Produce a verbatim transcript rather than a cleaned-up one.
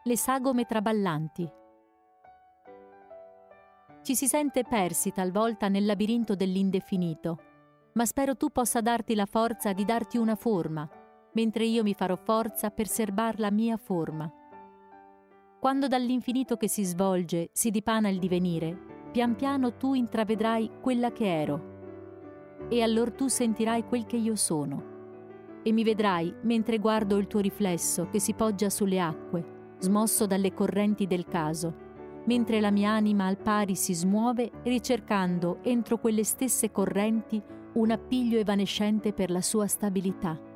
le sagome traballanti. Ci si sente persi talvolta nel labirinto dell'indefinito, ma spero tu possa darti la forza di darti una forma, mentre io mi farò forza per serbar la mia forma. Quando dall'infinito che si svolge si dipana il divenire, pian piano tu intravedrai quella che ero, e allor tu sentirai quel che io sono, e mi vedrai mentre guardo il tuo riflesso che si poggia sulle acque, smosso dalle correnti del caso, mentre la mia anima al pari si smuove ricercando entro quelle stesse correnti un appiglio evanescente per la sua stabilità.